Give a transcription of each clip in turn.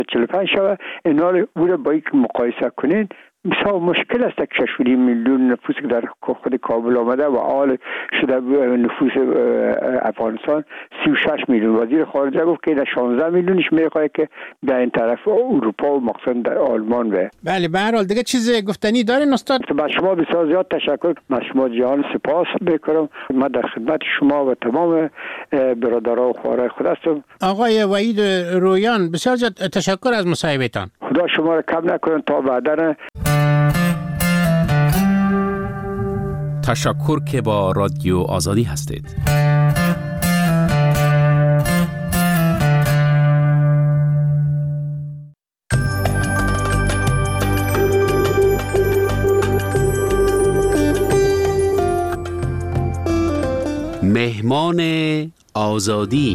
45 شود. اینا رو با یک مقایسه کنین بسیار مشکل است که 6 میلیون نفوس که در خود کابل آمده و حال شده نفوس افغانستان 36 میلیون. وزیر خارجه گفت که 16 میلیونش میخواد که در این طرف اروپا و مخصوصا در آلمان به. بله به هر حال دیگه چیز گفتنی دارین استاد؟ با شما بسیار زیاد تشکر. من شما جان سپاس میکنم. من در خدمت شما و تمام برادران و خوارای خود هستم. آقای وحید رویان بسیار زیاد تشکر از مصاحبهتان. خدا شما را کم نکنه تا بعدا. تشکر که با رادیو آزادی هستید. مهمان آزادی.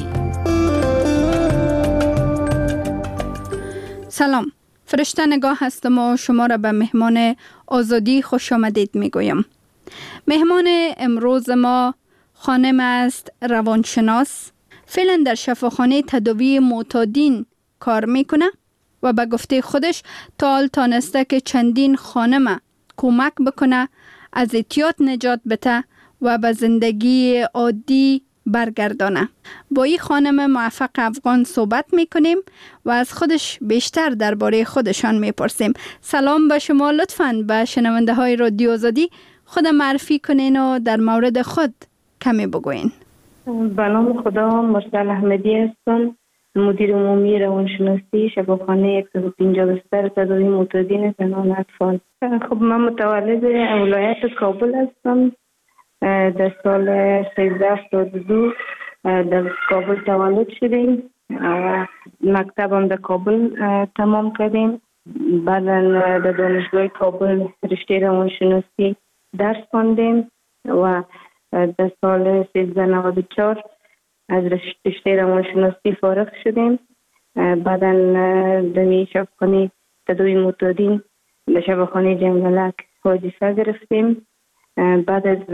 سلام، فرشته نگاه هستم و شما را به مهمان آزادی خوش آمدید میگویم. مهمان امروز ما خانم است روانشناس، فعلا در شفاخانه تداوی معتادین کار میکنه و به گفته خودش تا حال تانسته که چندین خانم کمک بکنه از اعتیاد نجات بده و به زندگی عادی برگردانه. با این خانم موفق افغان صحبت میکنیم و از خودش بیشتر درباره خودشان میپرسیم. سلام به شما، لطفاً به شنونده های رادیو آزادی خود معرفی کنین و در مورد خود کمی بگوین. به نام خدا، مرسل احمدی هستم، مدیر عمومی روانشناسی شفاخانه 150 بستر تداوی معتادین زنان و اطفال. خب من متولد ولایت کابل هستم. در سال 1372 در کابل تولد شدیم و مکتبم در کابل تمام کردیم. بعدا در دانشگاه کابل رشته روانشناسی درس خواندیم و در سال 1394 از رشته روانشناسی فارغ شدیم. بعدا در شفاخانه تداوی معتادین در شفاخانه جنگلک وظیفه گرفتیم. بعد از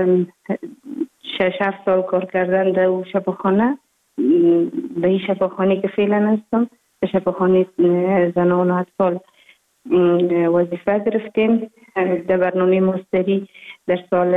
6-7 سال کار کردن در شفاخانه، به این شفاخانه که فعلا هستم، در شفاخانه زنان و اطفال وظیفه گرفتیم. در برنامه ماستری در سال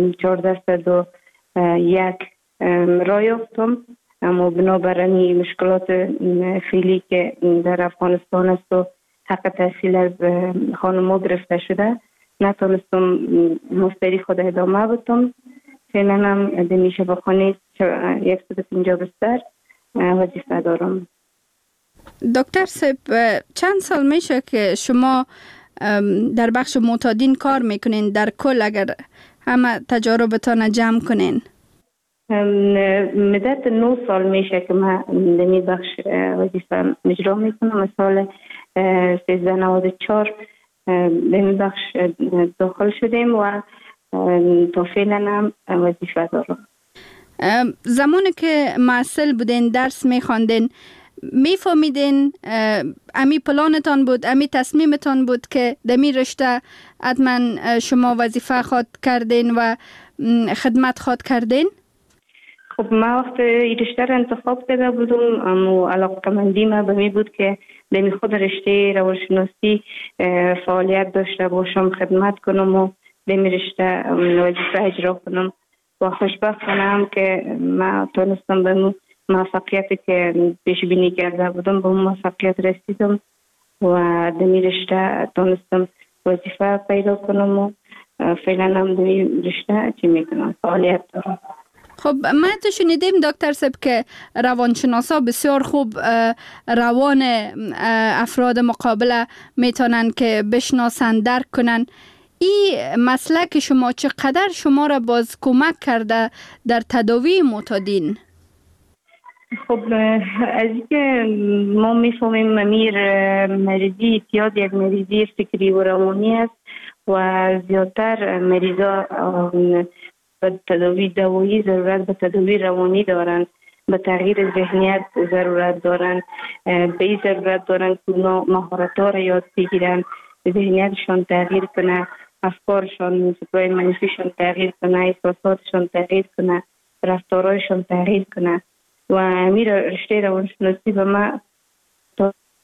1401 راه یافتم، اما بنابراین مشکلات فعلی که در افغانستان است و حق تحصیل از خانم‌ها گرفته شده، نتونستم ماستری خود ادامه بدم. فعلا هم در شفاخانه 150 بستر وظیفه دارم. دکتر صاحب، چند سال میشه که شما در بخش معتادین کار میکنین؟ در کل اگر همه تجاربتان جمع کنین. مدت 9 سال میشه که من در این بخش وظیفه اجرا میکنم. از سال 1394 به این بخش داخل شدیم و تا فعلا هم وظیفه دارم. زمانی که معسل بودین، درس میخواندین، میفهمیدین امی پلانتان بود، امی تصمیمتان بود که دمی رشته حتما شما وظیفه خواد کردین و خدمت خواد کردین؟ خب من وقت این رشته را انتخاب کرده بودم، اما علاقه‌مندی من به می بود که دمی خود رشته روانشناسی فعالیت داشته باشم، خدمت کنم و دمی رشته وظیفه اجرا کنم. و خوشبختانم که من تونستم به موفقیتی که پیش بینی کرده بودم به موفقیت رسیدم و دمی رشته تونستم وظیفه پیدا کنم و فعلا هم دمی رشته چی میکنم، فعالیت دارم. خب ما تو شنیدیم دکتر صاحب که روانشناسا بسیار خوب روان افراد مقابله میتونن که بشناسن، درک کنن. این مسلک شما چقدر شما را باز کمک کرده در تداوی معتادین؟ خب از اینکه ما میفهمیم مریضی اعتیاد یک مریضی فکری و روانی است و زیادتر مریضا به تداوی دوایی ضرورت به تداوی روانی دارند، به تغییر ذهنیت ضرورت دارند، به این ضرورت دارند که مهارت‌ها را یاد بگیرن، ذهنیتشان تغییر کنه، افکارشان سپای منفیشان تغییر کنه، احساساتشان تغییر کنه، رفتارهایشان تغییر کنه. و امیر رشته روانشناسی به ما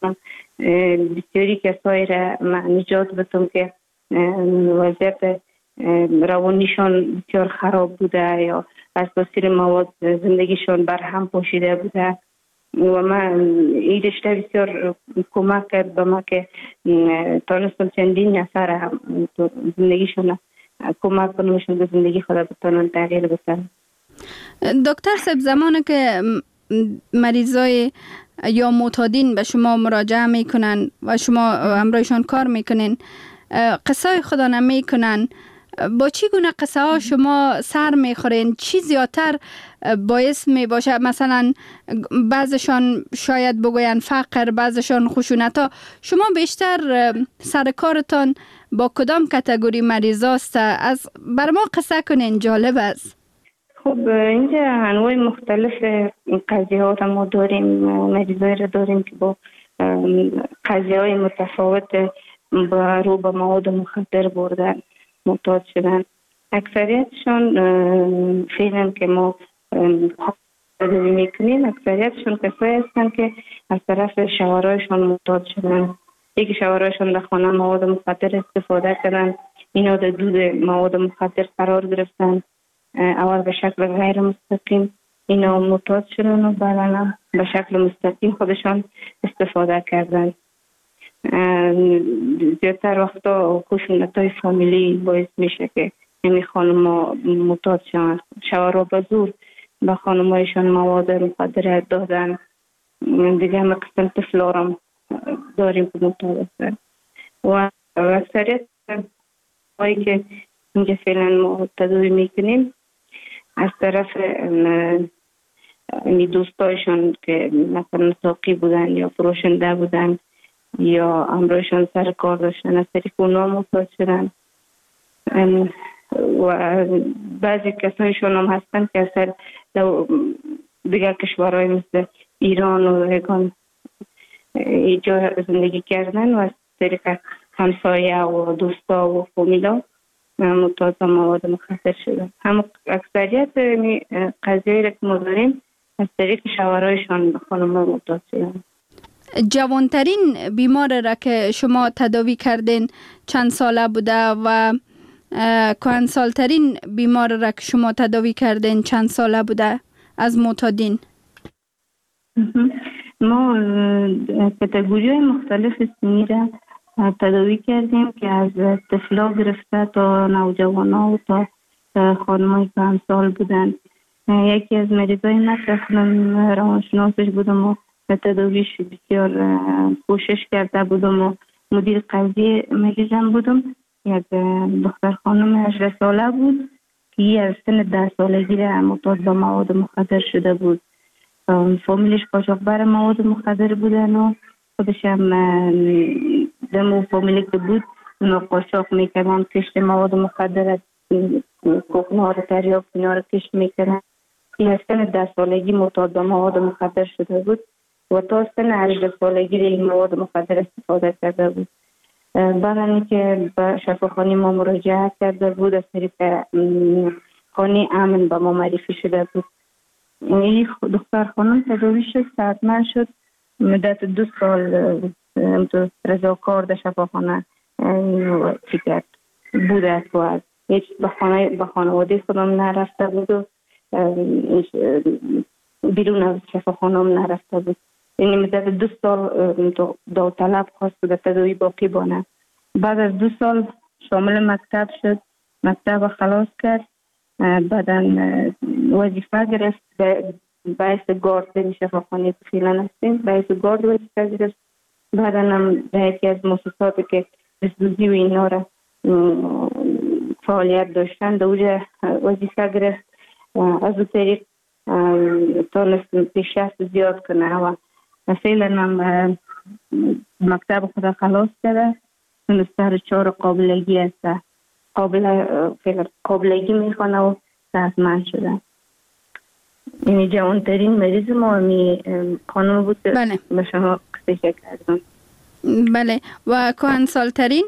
بسیاری کسایی را نجات بدم که وضعیت روانیشان بسیار خراب بوده یا از تاثیر مواد زندگیشان برهم پاشیده بوده و من این رشته بسیار کمک کرد به ما که تانستم چندین نفر هم زندگیشون کمک کنمشون به زندگی خود بتانن تغییر بتن. دکتر صاحب، زمانی که مریضای یا معتادین به شما مراجعه میکنن و شما همراهشان کار میکنین، قصه خدا نمیکنن، با چی گونه قصه ها شما سر میخورین؟ چی زیادتر باعث می باشه؟ مثلا بعضشان شاید بگوین فقر، بعضشان خشونت ها. شما بیشتر سر کارتان با کدام کاتگوری مریض است؟ از بر ما قصه کنین، جالب است. خب اینجا انواع مختلف قضیه ها ما داریم، مریضایی را داریم که با قضیه های متفاوت رو به مواد مخدر بردن معتاد شدن. اکثریتشون فعلا که ما تداوی میکنیم، اکثریتشون کسایی هستن که از طرف شوهرایشون معتاد شدن. یکی شوهرایشون در خانه مواد مخدر استفاده کردن، اینا در دود مواد مخدر قرار گرفتن، اول به شکل غیر مستقیم اینا معتاد شدن و بعدا به شکل مستقیم خودشان استفاده کردن. زیادتر وقتا خشونت‌های فامیلی باعث میشه که این خانم‌ها معتاد شدن. شوهرها به زور به خانم‌هایشان مواد مخدر دادن. دیگه همه قسم طفلارم داریم که معتاد هستن و اکثریت هایی که اینجا فعلا ما تداوی میکنیم از طرف دوستایشان که مثلا ساقی بودن یا فروشنده بودن یا همراهشان سر کار داشتن، از طریق اونا معتاد شدن. و بعضی کسایشون هم هستن که اصلا دیگر کشورهای مثل ایران و ایگان اینجا زندگی کردن و از طریق همسایه و دوستا و فامیلا معتاد مواد مخدر شدن. هم اکثریت قضیه را که ما داریم از طریق شوهرایشان به خانم‌ها معتاد شدن. جوانترین بیمار را که شما تداوی کردین چند ساله بوده و کهنسالترین بیمار را که شما تداوی کردین چند ساله بوده از معتادین؟ ما کاتگوری‌های مختلف سنی را تداوی کردیم که از طفلا گرفته تا نوجوانا و تا خانم‌های کهنسال بودن. یکی از مریضای من اصلا روانشناسش بودم و تداویش بسیار کوشش کرده بودم و مدیر قضیه مریضم بودم. یک دختر خانم 18 ساله بود که از سن 10 سالگی را معتاد به مواد مخدر شده بود. فامیلش قاچاقبر مواد مخدر بودن و خودش هم دمو فامیلی که بود اونا قاچاق میکردن، کشت مواد مخدر از کوکنها رو تریاک اینا رو کشت میکردن. این از سن 10 سالگی معتاد به مواد مخدر شده بود و تا سن 18 سالگی این مواد مخدر استفاده کرده بود. بعد که به شفاخانه ما مراجعه کرده بود، از طریق خانه امن به ما معرفی شده بود. این دختر خانم تداوی شد، صحتمند شد، مدت 2 سال رضاکار در شفاخانه فکر بوده و هیچ به خانواده خودم نرفته بود و بیرون از شفاخانه هم نرفته بود. یعنی مدت 2 سال داوطلب خواست در تداوی باقی بانه. بعد از 2 سال شامل مکتب شد، مکتب خلاص کرد، بعدا وظیفه گرفت باعث گارد در شفاخانه که فعلا هستیم، باعث گارد وظیفه گرفت. بعدا هم در یکی از مؤسساتی که بسدوزی و اینا را فعالیت داشتن در اونجا وظیفه گرفت. از اون طریق تانست پیشرفت زیاد کنه و فعلا هم مکتب خود خلاص کرده، سر 4 قابلگی هسته، قابلگی میخوانه و صحتمند شده. این جوانترین مریض ما خانم بود که بله. به شما قصه کردم. بله. و کهنسالترین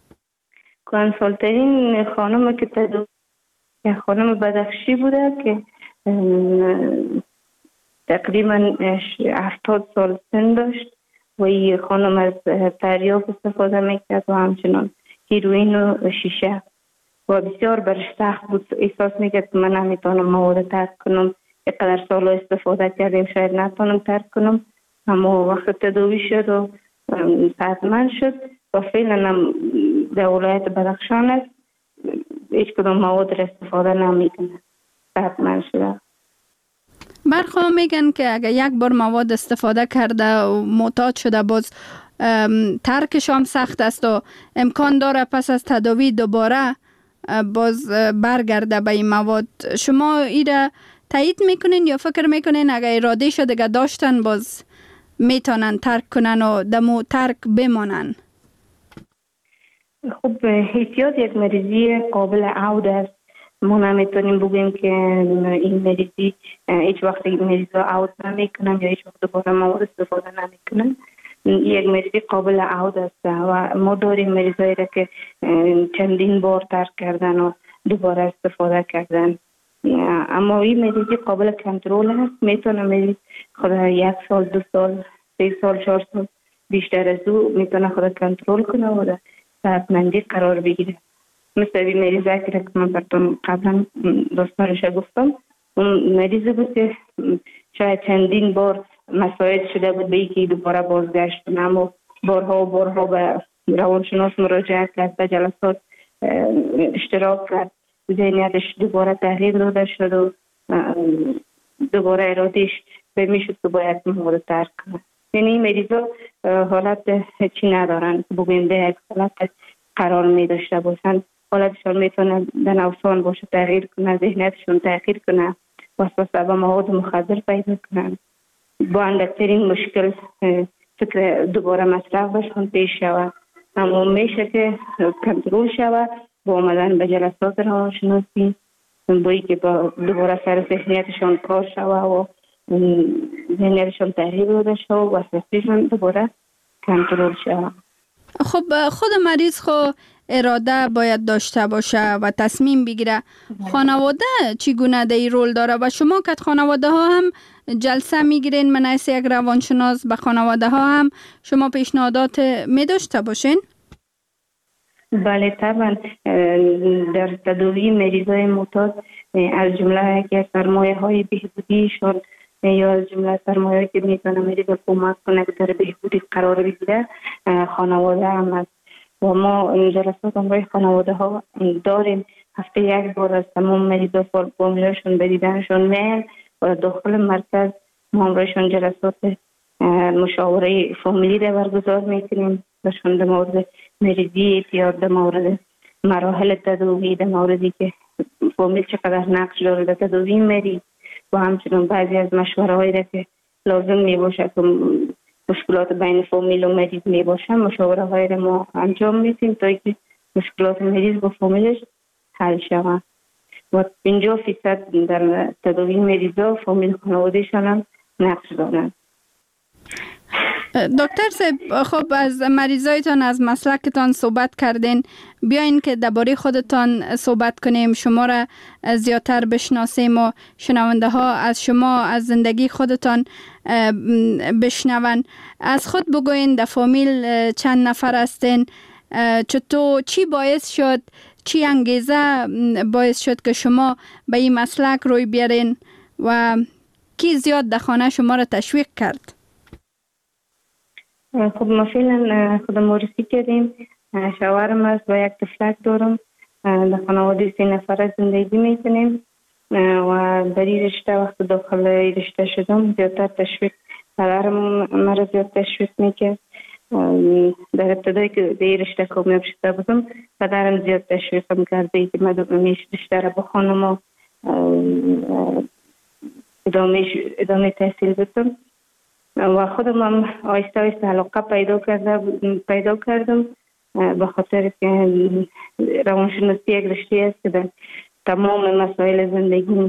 خانم که خانم بدخشی بوده که تقریبا 70 سال سن داشت و این خانم از تریاک استفاده میکرد و همچنان هیروئین و شیشه و بسیار برش سخت بود. احساس میکرد که من نمیتونم مواد ترک کنم، اینقدر سال استفاده کردیم شاید نتونم ترک کنم. اما وقت تداوی شد و صحتمند شد و فعلا هم در ولایت بدخشان است، هیچ کدام مواد را استفاده نمیکنه، صحتمند شده. برخواه میگن که اگر یک بار مواد استفاده کرده و معتاد شده باز ترکش هم سخت است و امکان داره پس از تداوی دوباره باز برگرده به این مواد. شما ایره تایید میکنین یا فکر میکنین اگر اراده شده دیگه داشتن باز میتونن ترک کنن و دمو ترک بمانن؟ خب احتیاط یک مریضی قابل عود است. ما نمیتونیم بگیم که این مریضی هیچ وقت این مریض را عود نمیکنن یا هیچ وقت دوباره مواد استفاده نمیکنن. یک مریضی قابل عود است و ما داریم مریضایی را که چندین بار ترک کردن و دوباره استفاده کردن. اما این مریضی قابل کنترل است. میتونه مریض خود 1 سال 2 سال 3 سال 4 سال بیشتر از او میتونه خود کنترل کنه و در صحتمندی قرار بگیره. مثل این مریضی که من براتون قبلا داستانش گفتم، اون مریضی بود که شاید چندین بار مساعد شده بود به اینکه دوباره بازگشت کنه، اما بارها به روانشناس مراجعه کرد، به جلسات اشتراک کرد، ذهنیتش دوباره تغییر داده شد و دوباره ارادهش به میشد که باید مواد ترک کنه. یعنی این مریضا حالت چی ندارن که بگویم به یک حالت قرار می داشته باشن. حالتشان میتونه در نوسان باشه، تغییر کنه، ذهنیتشون تغییر کنه، وسوسه به مواد مخدر پیدا کنن. با اندکترین مشکل فکر دوباره مصرف بشون پیش شود. اما میشه که کنترل شود با آمدن به جلسات روانشناسی، بایی که با دوباره سر ذهنیتشان کار شود و ذهنیتشان تغییر داده شود و وسوسهشان دوباره کنترل شود. خب خود مریض اراده باید داشته باشه و تصمیم بگیره. خانواده چگونه در این رول داره و شما که خانواده ها هم جلسه میگیرین من از یک روانشناس به خانواده ها هم شما پیشنهادات می داشته باشین؟ بله طبعا. در تداوی مریضای معتاد از جمله که سرمایه های بهبودیشون یا از جمله سرمایه که میتونه مریض کمک کنه که در بهبودی قرار بگیره خانواده هم است و ما جلسات همراه خانواده ها داریم. هفته 1 بار از تمام مریضا فامیلاشون به دیدنشون میل و داخل مرکز ما همراهشون جلسات مشاوره فامیلی را برگزار میکنیم بهشون در مورد مریضی اعتیاد، در مورد مراحل تداوی، در موردی که فامیل چقدر نقش داره در تداوی مریض و همچنین بعضی از مشوره هایی را که لازم می باشه که مشکلات بین فامیل و مریض می باشه، مشاوره هایی را ما انجام میدیم تا اینکه مشکلات مریض با فامیلش حل شود و 50% در تداوی مریضا فامیل خانوادهشان هم نقش دارند. دکتر صاحب، خب از مریضایتان از مسلکتان صحبت کردین، بیاین که درباره خودتان صحبت کنیم، شما را زیادتر بشناسیم و شنونده ها از شما از زندگی خودتان بشنون. از خود بگوین در فامیل چند نفر هستین؟ چطور چی باعث شد، چی انگیزه باعث شد که شما به این مسلک روی بیارین و کی زیاد در خانه شما را تشویق کرد؟ خب ما فعلا خودم معرفی کردیم. شوهرم است و یک طفلک دارم. در خانواده 3 نفره زندگی میکنیم و در این رشته وقت داخل این رشته شدم زیادتر تشویق پدرم مرا زیاد تشویق میکرد. در ابتدایی که در این رشته کامیاب شده بودم پدرم زیاد تشویقم کرده که من رشته را بخوانم و ادامه تحصیل بدم و خودم هم آهسته آهسته علاقه پیدا کردم به خاطر که روانشناسی یک رشته است که در تمام مسائل زندگی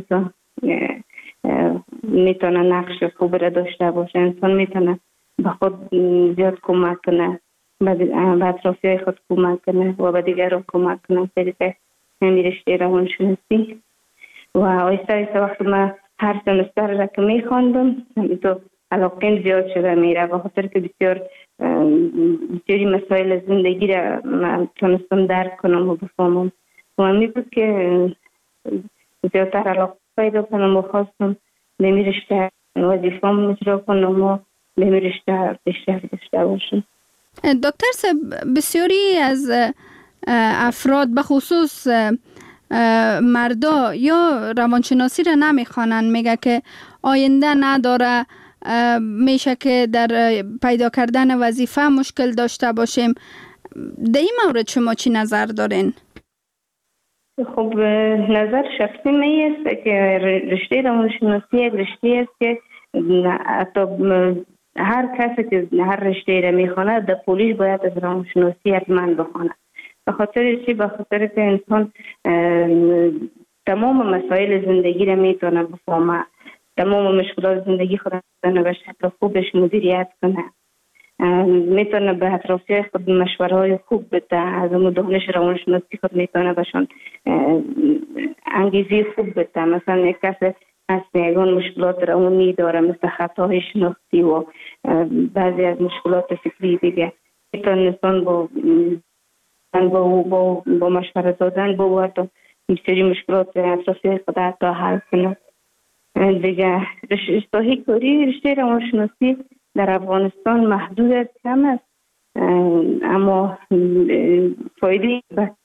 میتونه نقش خوب را داشته باشه. انسان میتونه به خود زیاد کمک کنه، به اطرافیای خود کمک کنه و به دیگران کمک کنه طریق همین رشته روانشناسی. و آهسته آهسته وقتی من هر سمستر را که میخواندم تو علاقه زیاد شده میره، به خاطر که بسیاری مسائل زندگی را من تونستم درک کنم و بفهمم و همی بود که زیادتر علاقه پیدا کنم و خواستم به می رشته وظیفه‌ام اجرا کنم و به می رشته پیشرفت داشته باشم. دکتر صاحب، بسیاری از افراد به خصوص مردا یا روانشناسی را نمیخوانند، میگه که آینده نداره، میشه که در پیدا کردن وظیفه مشکل داشته باشیم. در این مورد شما چی نظر دارین؟ خب نظر شخصی می است که رشته روانشناسی یک رشته است که حتی هر کسی که هر رشته را میخونه در پولیش باید از روانشناسی حتما بخونه. به خاطر چی؟ به خاطر که انسان تمام مسائل زندگی را میتونه بفهمه، تمام مشکلات زندگی خود را به شکل خوبش مدیریت کنه، میتونه به اطرافیان خود مشوره های خوب بده، از اون دانش روانشناسی خود میتونه بهشون انگیزه خوب بده. مثلا یک کس هست یگان مشکلات روانی داره مثل خطاهای شناختی و بعضی از مشکلات فکری دیگه، میتونه انسان با مشوره دادن با حتی بسیاری مشکلات اطرافی خود حتی حل کنه. دیگه رشته کاری رشته روانشناسی در افغانستان محدود کم است، اما فایده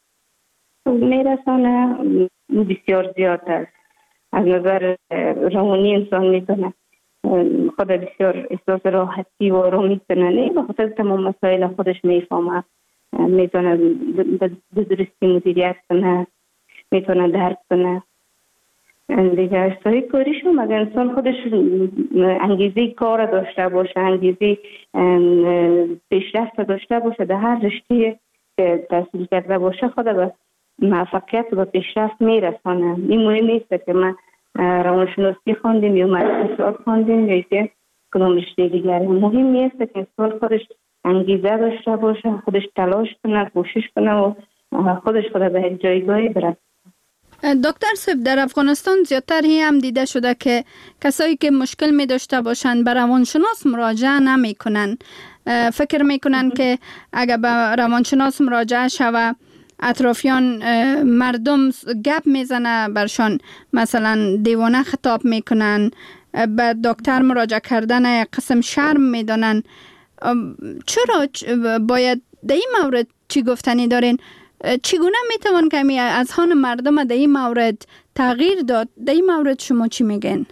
میرسانه بسیار زیاد است. از نظر روانی انسان میتونه خود بسیار احساس راحتی و آرامی کنه، به خاطر تمام مسائل خودش میفهمه، میتونه به درستی مدیریت کنه، میتونه درک کنه. دیگه اشتهای کاریشون اگر انسان خودش انگیزه کار داشته باشه، انگیزه پیشرفت داشته باشه، در هر رشته که تحصیل کرده باشه خود به موفقیت و پیشرفت میرسانه. این مهم نیست که من روانشناسی خواندیم یا اقتصاد خواندیم یا که کدام رشته دیگری. مهم نیست که انسان خودش انگیزه داشته باشه، خودش تلاش کنه، کوشش کنه و خودش خود به یک جایگاهی برسه. دکتر صاحب، در افغانستان زیادتر هم دیده شده که کسایی که مشکل می داشته باشند به روانشناس مراجعه نمی کنن. فکر می کنن که اگر به روانشناس مراجعه شوه اطرافیان مردم گپ میزنه برشان، مثلا دیوانه خطاب میکنن، به دکتر مراجعه کردن قسم شرم میدانن. چرا باید در این مورد چی گفتنی دارین؟ چگونه میتوان کمی از هان مردم در این مورد تغییر داد؟ در این مورد شما چی میگن؟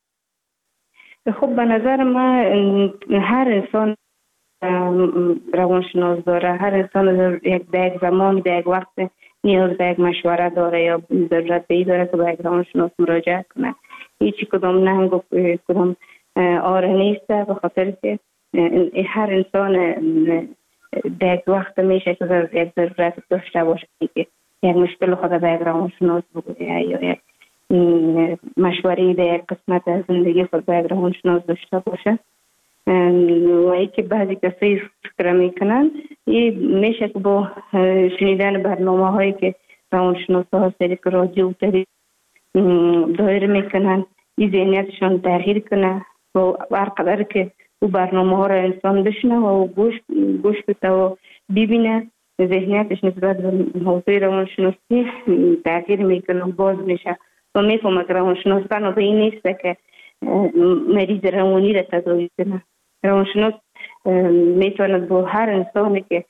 خب به نظر من هر انسان روانشناس داره، هر انسان در یک زمان در یک وقت نیاز به یک مشوره داره یا ضرورت به این داره که به یک روانشناس مراجعه کنه. هیچی کدام ننگ و کدام آره نیست، به خاطر که هر انسان در یک وقت میشه که یک ضرورت داشته باشه که یک مشکل خود به یک روانشناس بگویه یا یک مشوره در یک قسمت از زندگی خود به یک روانشناس داشته باشه. و ای که بعضی کسایی فکر میکنن میشه که با شنیدن برنامه هایی که روانشناس ها سریع رادیو و تلویزیون دایر میکنن این ذهنیتشان تغییر کنه و هر قدر که او برنامه ها را انسان بشنه و گوش بده و ببینه ذهنیتش نسبت به موضوع روانشناسی تغییر میکنه و باز میشه و میفهمه که روانشناس بنا به این نیست که مریض روانی را تداوی کنه. روانشناس میتونه با هر انسانی که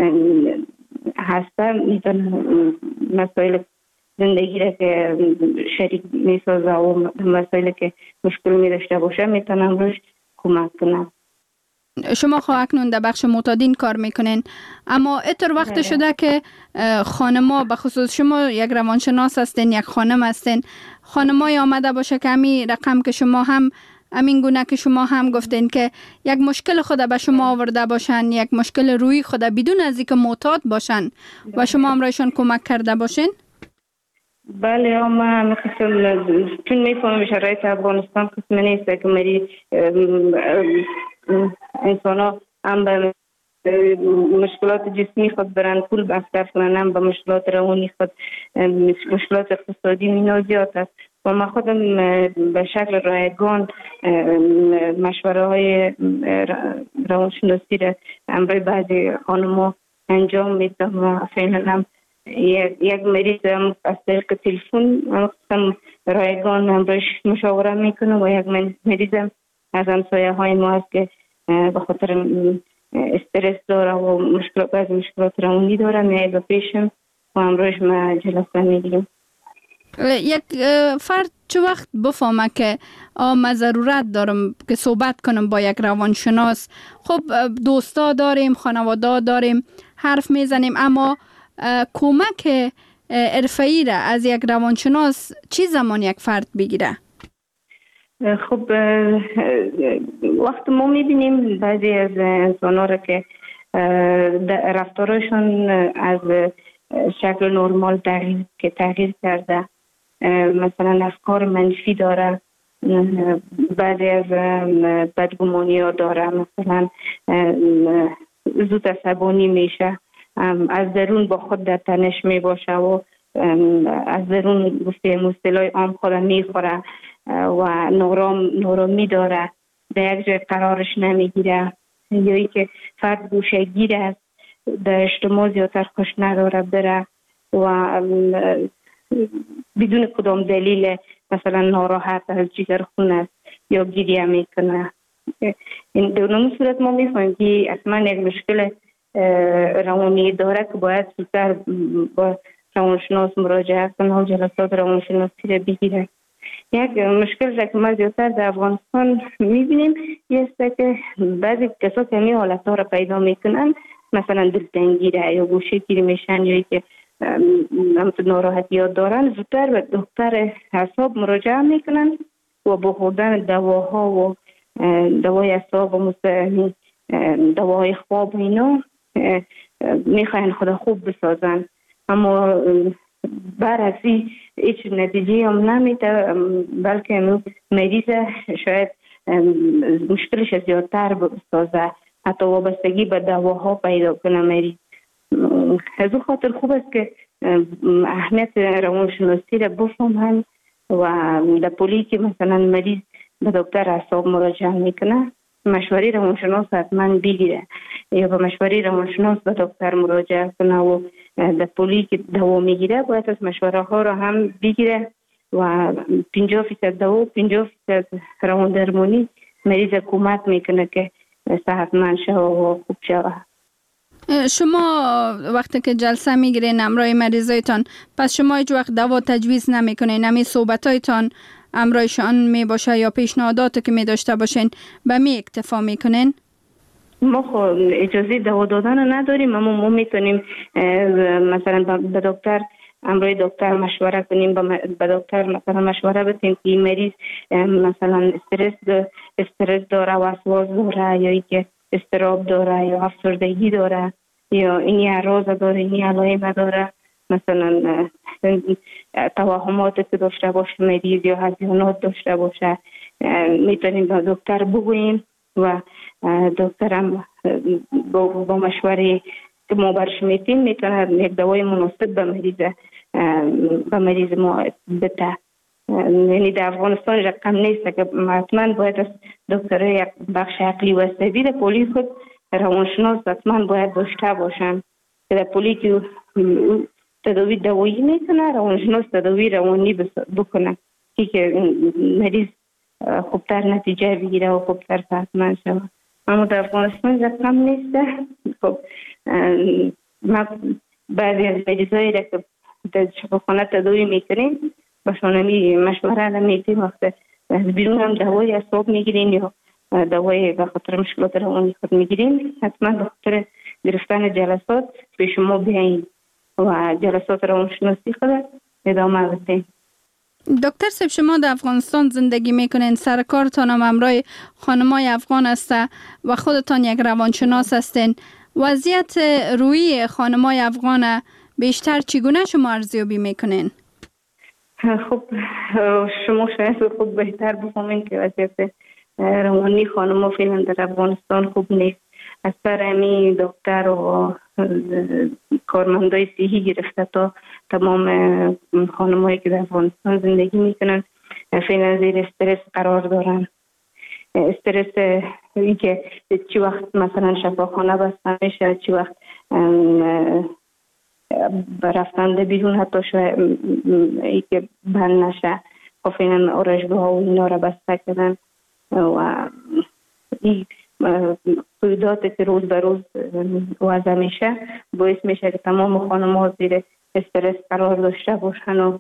هسته میتونه مسائل زندگی را که شریک میسازه و مسائل که مشکل میداشته باشه میتونه روش کمک کنه. شما اکنون در بخش معتادین کار میکنین، اما اتر وقت شده که خانما، به خصوص شما یک روانشناس هستین، یک خانم هستین، خانمای آمده باشه که همین رقم که شما هم همین گونه که شما هم گفتین که یک مشکل خود به شما آورده باشن، یک مشکل روی خود بدون از اینکه معتاد باشن و شما هم رایشان کمک کرده باشین؟ بله، ما چون میفهمم شرایط افغانستان قسم نیست که مری انسان ها هم به مشکلات جسمی خود برن پول مصرف کنن، هم به مشکلات روانی خود، مشکلات اقتصادی مینا زیاد است و من خودم به شکل رایگان مشوره های روانشناسی را امروی بعضی خانم‌ها انجام میدم و فعلا هم یک مریض از طریق تلفن هم رایگان امرویش مشاوره میکنم و یک مریض از همسایه های ما هست که به خاطر استرس داره و بعضی مشکلات روانی داره میای به پیشم و امرویش ما جلسه میگیریم. یک فرد چه وقت بفهمه که من ضرورت دارم که صحبت کنم با یک روانشناس؟ خب دوستا داریم، خانواده داریم، حرف میزنیم، اما کمک حرفه‌ای را از یک روانشناس چی زمان یک فرد بگیره؟ خب وقت ما میبینیم بعضی از انسان‌ها را که رفتارشون از شکل نرمال تغییر کرده، مثلا افکار منفی داره، بعضی از بدگمانی ها داره، مثلا زود عصبانی میشه، از درون با خود در تنش می باشه و از درون گفتیم اصطلاح عام خود میخوره و نورامی داره، در یک جای قرارش نمیگیره، یا ای که فرد گوشه گیر است، در اجتماع زیادتر خوش نداره بره و بدون کدام دلیل مثلا ناراحت از جگرخون است یا گریه میکنه. این در صورت ما میفهمیم که اصلا یک مشکل روانی داره که باید زودتر با روانشناس مراجعه کنه و جلسات روانشناسی را بگیره. یک مشکل را که ما زیادتر در افغانستان میبینیم است که بعضی کسا که همین حالت ها را پیدا میکنن، مثلا دلتنگی را یا گوشه گیری میشن یا که ناراحتیات دارن، زودتر به دکتر اعصاب مراجعه میکنن و با خوردن دواها و دوای اعصاب و دواهای خواب اینا میخواین خدا خوب بسازن، اما برعکسی هیچ نتیجه هم نمیده، بلکه مریض شاید مشکلش زیادتر بسازه، حتی وابستگی به دواها پیدا کنه مریض. از اون خاطر خوب است که اهمیت روانشناسی را بفهمن و در پولی که مثلا مریض به دکتر اعصاب مراجعه میکنه، مشوره روانشناس حتما بگیره یا به مشوره روانشناس به دکتر مراجعه کنه و در پولی که دوا میگیره باید از مشوره ها را هم بگیره و 50% دوا 50% روان درمانی مریض کمک میکنه که صحتمند شود و خوب شود. شما وقتی که جلسه میگیرین همراه مریضایتان، پس شما هیچ وقت دوا تجویز نمیکنین؟ همین صحبتایتان همراهشان می باشه یا پیشنهاداتی که می داشته باشین به می اکتفا میکنین؟ ما خب اجازه دوا دادن نداریم، اما ما میتونیم مثلا به دکتر همراه دکتر مشوره کنیم، به دکتر مثلا مشوره بدیم که مریض مثلا استرس داره، وسواس داره، یا اینکه اضطراب داره یا افسردگی داره یا این اعراض داره، این علائم داره، مثلا توهماتی که داشته باشه مریض یا هزیانات داشته باشه، میتونیم به دکتر بگوییم و دکتر هم با مشوره که ما برش میتیم میتونه یک دوای مناسب به مریض ما بده. یعنی در افغانستان رقم نیست که حتما باید از دکتر یک بخش عقلی و عصبی در پولی خود روانشناس حتما باید داشته باشن. در پولی که تداوی دوایی میکنه، روانشناس تداوی روانی بکنه که مریض خوبتر نتیجه بگیره و خوبتر صحتمند شود. اما در افغانستان رقم نیست. خب ما بعضی از مریضایی را که در شفاخانه تداوی میکنیم باشون مشوره نمیدیم، وقت از بیرون هم دوای اعصاب میگیرین یا دوای به خاطر مشکلات روانی خود میگیرین، حتما به خاطر گرفتن جلسات پیش ما بیاین و جلسات روانشناسی خود ادامه بدین. دکتر صاحب، شما در افغانستان زندگی میکنین، سر کارتان هم همراه خانمای افغان است و خودتان یک روانشناس هستین. وضعیت روحی خانمای افغان بیشتر چگونه شما ارزیابی میکنین؟ خب شما شاید خود بهتر بفهمین که وضعیت روانی خانم‌ها فعلا در افغانستان خوب نیست. از سر همین دکتر و کارمندای صحی گرفته تا تمام خانم‌هایی که در افغانستان زندگی میکنن فعلا زیر استرس قرار دارن. استرس این که چی وقت مثلا شفاخانه بسته میشه، چی وقت رفتنده بیرون حتی شاید ای که بند نشه، فعلا آرایشگاه و اینا را بسته کردن و این قیوداتی که روز به روز وضع میشه باعث میشه که تمام خانم‌ها زیر استرس قرار داشته باشن و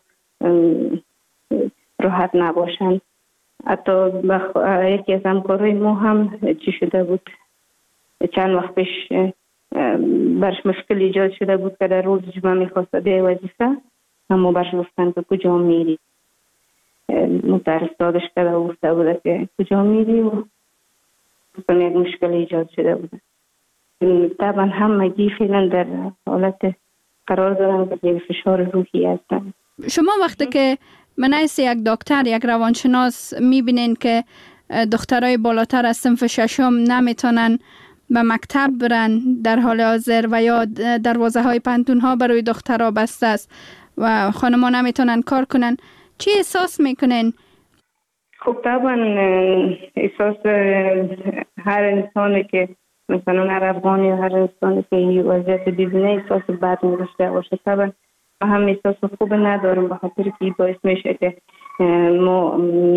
راحت نباشن. حتی یکی از همکارای ما هم چی شده بود، چند وقت پیش برش مشکل ایجاد شده بود که در روز جمعه میخواست به وظیفه، اما برش گفتن که کجا میری، مترسادش کرده و گفته بوده که کجا میری و یک مشکل ایجاد شده بوده. طبعا همگی فعلا در حالت قرار دارن که فشار روحی هستن. شما وقتی که منعیس یک دکتر، یک روانشناس میبینین که دخترای بالاتر از صنف ششم نمیتونن به مکتب برن در حال حاضر و یا دروازه های پانتون ها برای دخترها بسته است و خانم‌ها نمیتونن کار کنن، چی احساس میکنین؟ خب طبعا احساس هر انسانی که مثلا هر افغانی یا هر انسانی که این وضعیت ببینه احساس بد می‌داشته باشه. طبعا هم احساس خوب ندارم به خاطر که باعث میشه که ما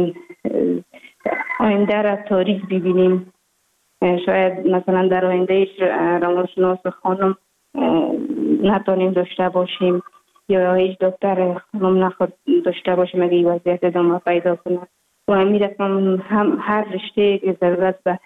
آینده را تاریک ببینیم. شاید مثلا در آینده روانشناس خانم نتونیم داشته باشیم یا هیچ دکتر خانم نخواد داشته باشیم اگه این وضعیت ادامه پیدا کنه و همین رقم هم هر رشته که ضرورت به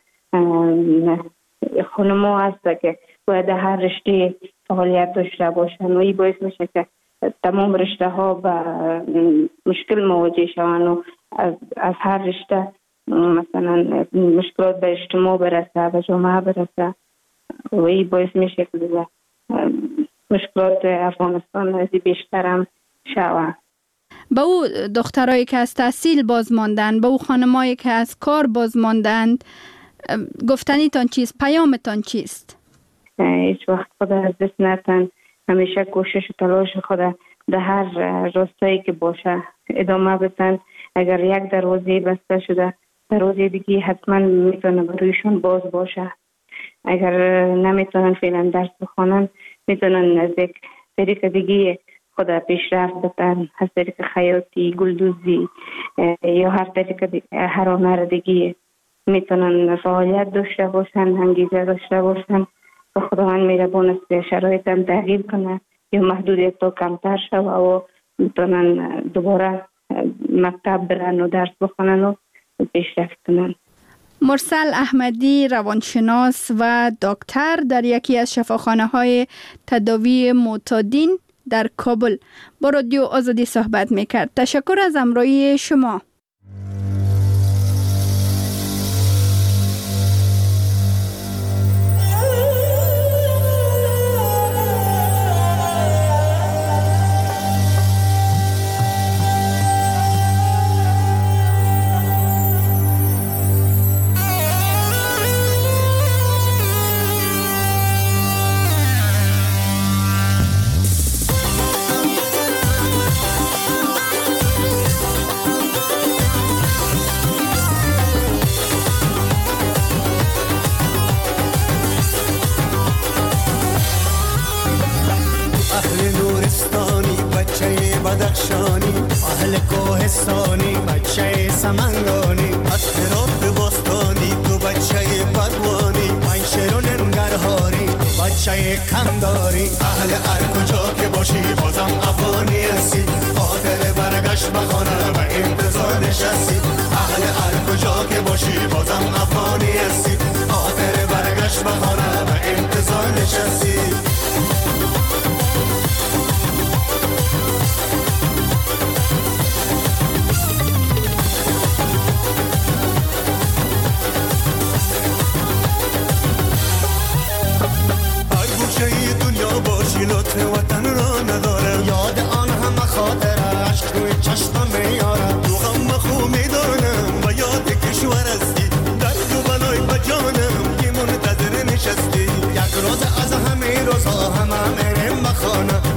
خانم ها هست که باید هر رشته فعالیت داشته باشن و این باعث میشه که تمام رشته ها به مشکل مواجه شوند و از هر رشته مثلا مشکلات به اجتماع برسه، به جامعه برسه و این باعث میشه که مشکلات افغانستان از بیشتر هم شود. به او دخترایی که از تحصیل باز ماندن، به او خانمایی که از کار باز ماندند، گفتنیتان چیست؟ پیامتان چیست؟ هیچ وقت خود از دست نتن، همیشه کوشش و تلاش خود در هر راستایی که باشه ادامه بدن. اگر یک دروازه بسته شده دروازه دیگه حتما میتونه برویشون باز باشه. اگر نمیتونن فعلا درس بخونن میتونن از یک طریق دیگه خود پیشرفت بدن، از طریق خیاطی، گلدوزی یا هر طریق هر هنر دیگه میتونن فعالیت داشته باشن، انگیزه داشته باشن و خداوند مهربان است شرایط هم تغییر کنه یا محدودیت تا کمتر شوه و میتونن دوباره مکتب برن و درس بخونن و پیشرفت کنن. مرسل احمدی، روانشناس و دکتر در یکی از شفاخانه‌های تداوی معتادین در کابل با رادیو آزادی صحبت میکرد. تشکر از همراهی شما. بدخشانی اهل کوهستانی بچه سمنگانی اطراف باستانی تو بچه پروانی من شیرون ننگرهاری بچه کمداری اهل هر کجا که باشی بازم افغانی هستی خاطر برگشت بخانه و انتظار نشستی اهل هر کجا که باشی بازم افغانی هستی خاطر برگشت بخانه و انتظار نشستی لطف وطن را ندارم یاد آن همه خاطره عشق روی چشمم میارم تو غم خو میدانم و یاد کشور هستی درد و بلای بجانم که منتظر نشستی یک روز از همه روزها همه میرم بخانه